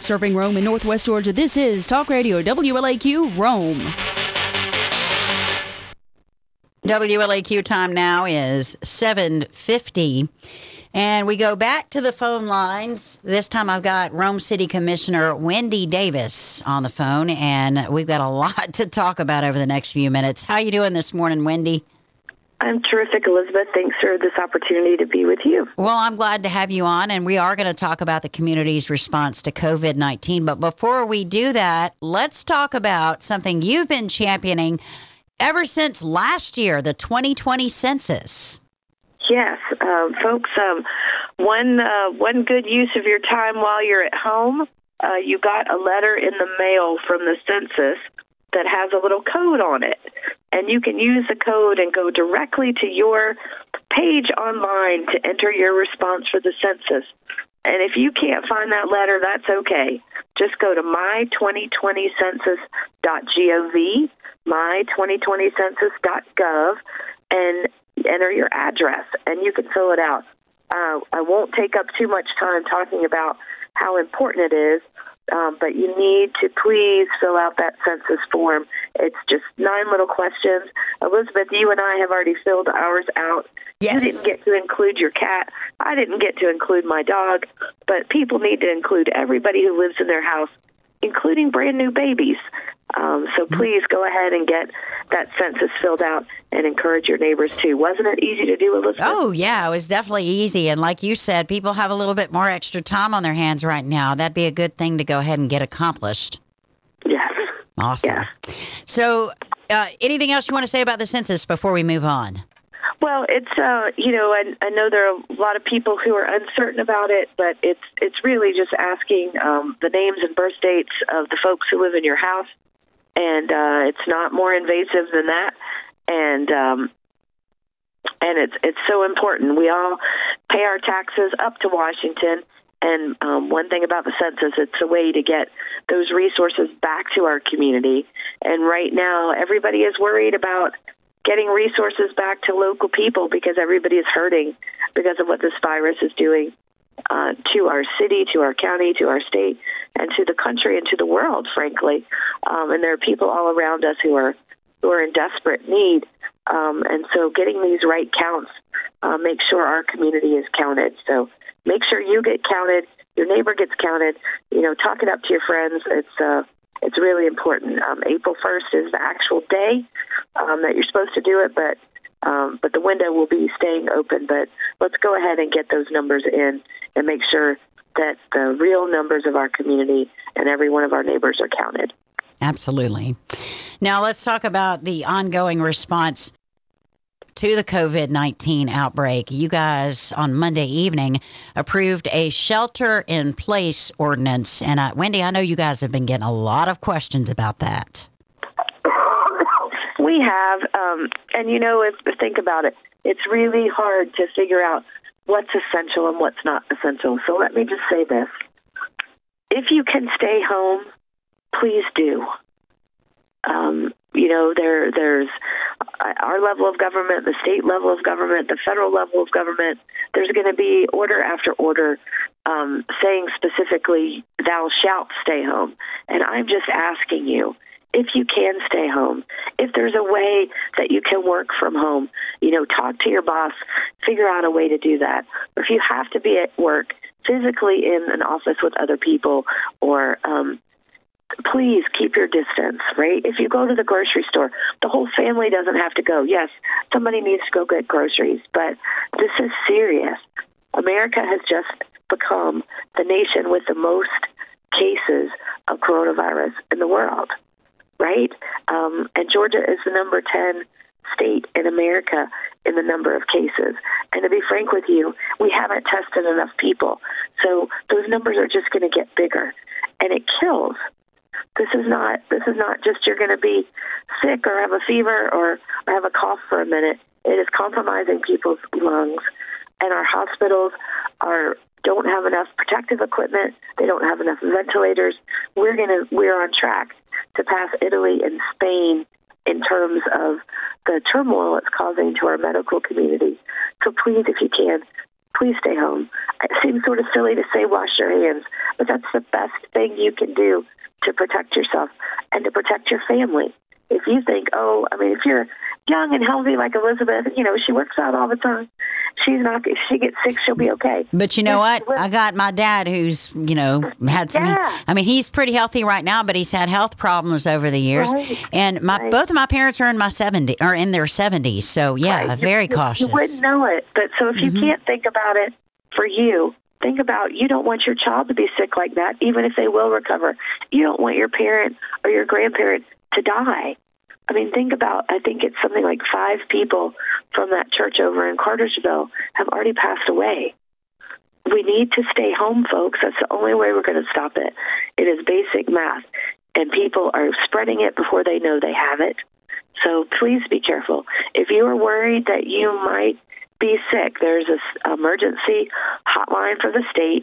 Serving Rome in Northwest Georgia, this is Talk Radio WLAQ Rome. WLAQ time now is 7:50. And we go back to the phone lines. This time I've got Rome City Commissioner Wendy Davis on the phone, and we've got a lot to talk about over the next few minutes. How you doing this morning, Wendy? I'm terrific, Elizabeth. Thanks for this opportunity to be with you. Well, I'm glad to have you on, and we are going to talk about the community's response to COVID-19. But before we do that, let's talk about something you've been championing ever since last year, the 2020 census. Yes, folks, one good use of your time while you're at home, you got a letter in the mail from the census that has a little code on it. And you can use the code and go directly to your page online to enter your response for the census. And if you can't find that letter, that's okay. Just go to my2020census.gov, my2020census.gov, and enter your address, and you can fill it out. I won't take up too much time talking about how important it is, but you need to please fill out that census form. It's just 9 little questions. Elizabeth, you and I have already filled ours out. Yes. You didn't get to include your cat. I didn't get to include my dog, but people need to include everybody who lives in their house, including brand new babies. So please go ahead and get that census filled out and encourage your neighbors too. Wasn't it easy to do, Elizabeth? Oh, yeah, it was definitely easy. And like you said, people have a little bit more extra time on their hands right now. That'd be a good thing to go ahead and get accomplished. Yes. Awesome. Yes. So anything else you want to say about the census before we move on? Well, it's, I know there are a lot of people who are uncertain about it, but it's really just asking the names and birth dates of the folks who live in your house. And it's not more invasive than that. And it's so important. We all pay our taxes up to Washington. And one thing about the census, it's a way to get those resources back to our community. And right now, everybody is worried about getting resources back to local people because everybody is hurting because of what this virus is doing to our city, to our county, to our state, and to the country and to the world, frankly. And there are people all around us who are in desperate need. And so getting these right counts, make sure our community is counted. So make sure you get counted, your neighbor gets counted, talk it up to your friends. It's really important. April 1st is the actual day that you're supposed to do it, but the window will be staying open. But let's go ahead and get those numbers in and make sure that the real numbers of our community and every one of our neighbors are counted. Absolutely. Now let's talk about the ongoing response to the COVID-19 outbreak. You guys on Monday evening approved a shelter-in-place ordinance. And Wendy, I know you guys have been getting a lot of questions about that. We have, and think about it, it's really hard to figure out what's essential and what's not essential. So let me just say this. If you can stay home, please do. There's our level of government, the state level of government, the federal level of government. There's going to be order after order saying specifically, thou shalt stay home. And I'm just asking you, if you can stay home, if there's a way that you can work from home, talk to your boss, figure out a way to do that. Or if you have to be at work physically in an office with other people, or please keep your distance, right? If you go to the grocery store, the whole family doesn't have to go. Yes, somebody needs to go get groceries, but this is serious. America has just become the nation with the most cases of coronavirus in the world, right? And Georgia is the number 10 state in America in the number of cases. And to be frank with you, we haven't tested enough people. So those numbers are just going to get bigger, and it kills. This is not just you're going to be sick or have a fever or have a cough for a minute. It is compromising people's lungs, and our hospitals don't have enough protective equipment. They don't have enough ventilators. We're on track to pass Italy and Spain in terms of the turmoil it's causing to our medical community. So please, if you can, please stay home. It seems sort of silly to say wash your hands, but that's the best thing you can do to protect yourself and to protect your family. If you think, if you're young and healthy like Elizabeth, she works out all the time. If she gets sick, she'll be okay. But you know what? I got my dad who's, had some, he's pretty healthy right now, but he's had health problems over the years. Right. And both of my parents are in their 70s. So yeah, very cautious. You wouldn't know it. But so if you can't think about it for you, think about you don't want your child to be sick like that, even if they will recover. You don't want your parent or your grandparent to die. Think about, I think it's something like 5 people from that church over in Cartersville have already passed away. We need to stay home, folks. That's the only way we're going to stop it. It is basic math, and people are spreading it before they know they have it. So please be careful. If you are worried that you might be sick, there's this emergency hotline for the state,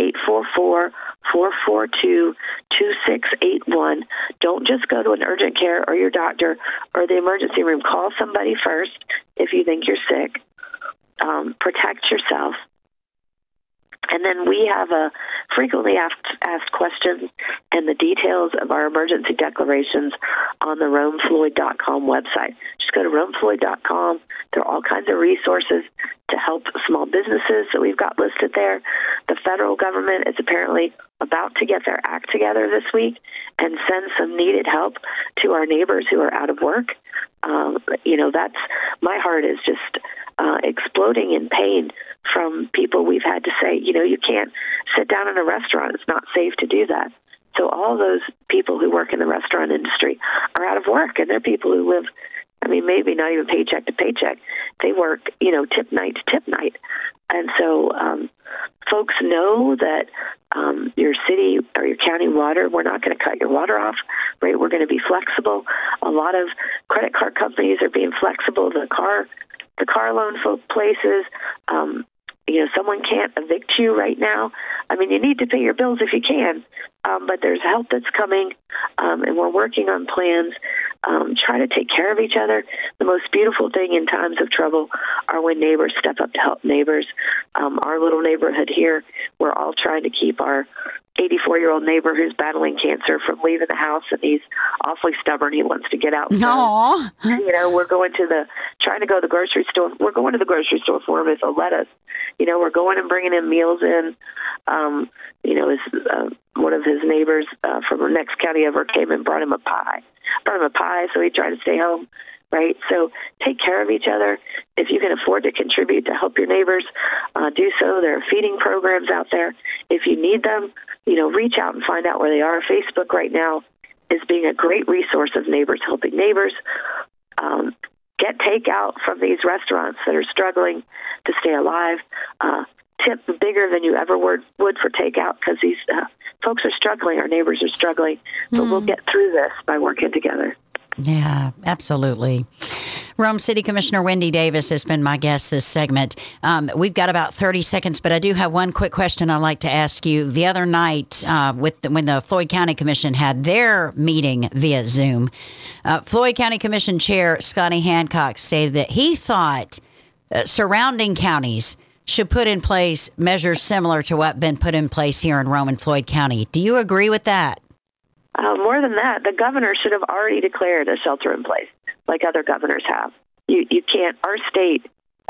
844-442-2681. Don't just go to an urgent care or your doctor or the emergency room. Call somebody first if you think you're sick. Protect yourself. And then we have a frequently asked questions and the details of our emergency declarations on the RomeFloyd.com website. Just go to RomeFloyd.com. There are all kinds of resources to help small businesses that we've got listed there. The federal government is apparently about to get their act together this week and send some needed help to our neighbors who are out of work. That's my heart is just exploding in pain from people we've had to say, you can't sit down in a restaurant. It's not safe to do that. So all those people who work in the restaurant industry are out of work, and they're people who live, maybe not even paycheck to paycheck. They work, tip night to tip night. And so folks know that your city or your county water, we're not going to cut your water off, right? We're going to be flexible. A lot of credit card companies are being flexible. The car loan places, someone can't evict you right now. You need to pay your bills if you can, but there's help that's coming, and we're working on plans. Try to take care of each other. The most beautiful thing in times of trouble are when neighbors step up to help neighbors. Our little neighborhood here, we're all trying to keep our 84-year-old neighbor who's battling cancer from leaving the house, and he's awfully stubborn. He wants to get out. Aww. We're trying to go to the grocery store. We're going to the grocery store for him if they'll let us. We're going and bringing him meals in. One of his neighbors from the next county over came and brought him a pie, so he tried to stay home. Right? So take care of each other. If you can afford to contribute to help your neighbors, do so. There are feeding programs out there. If you need them, reach out and find out where they are. Facebook right now is being a great resource of neighbors helping neighbors. Get takeout from these restaurants that are struggling to stay alive. Tip bigger than you ever would for takeout because these folks are struggling. Our neighbors are struggling. But we'll get through this by working together. Yeah, absolutely. Rome City Commissioner Wendy Davis has been my guest this segment. We've got about 30 seconds, but I do have one quick question I'd like to ask you. The other night, when the Floyd County Commission had their meeting via Zoom, Floyd County Commission Chair Scotty Hancock stated that he thought surrounding counties should put in place measures similar to what been put in place here in Rome and Floyd County. Do you agree with that? More than that, the governor should have already declared a shelter in place, like other governors have. You can't. Our state,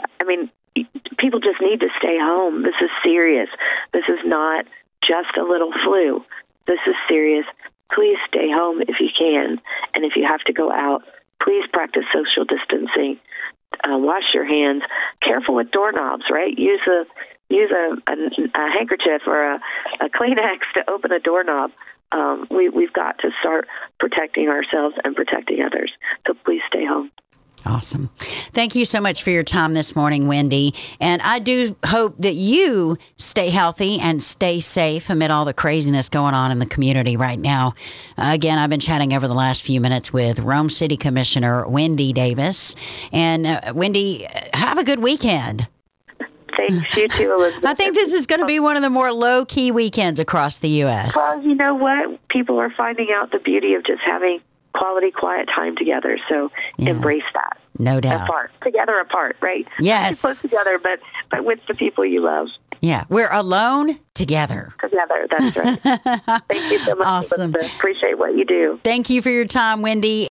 people just need to stay home. This is serious. This is not just a little flu. This is serious. Please stay home if you can, and if you have to go out, please practice social distancing. Wash your hands. Careful with doorknobs, right? Use a handkerchief or a Kleenex to open a doorknob. We've got to start protecting ourselves and protecting others. So please stay home. Awesome. Thank you so much for your time this morning, Wendy. And I do hope that you stay healthy and stay safe amid all the craziness going on in the community right now. Again, I've been chatting over the last few minutes with Rome City Commissioner Wendy Davis. And Wendy, have a good weekend. Thanks, you too, Elizabeth. I think this is going to be one of the more low-key weekends across the U.S. Well, you know what? People are finding out the beauty of just having quality, quiet time together. So embrace that. No doubt. Apart, right? Yes. Close together, but with the people you love. Yeah, we're alone together. Together, that's right. Thank you so much. Awesome. Elizabeth. Appreciate what you do. Thank you for your time, Wendy.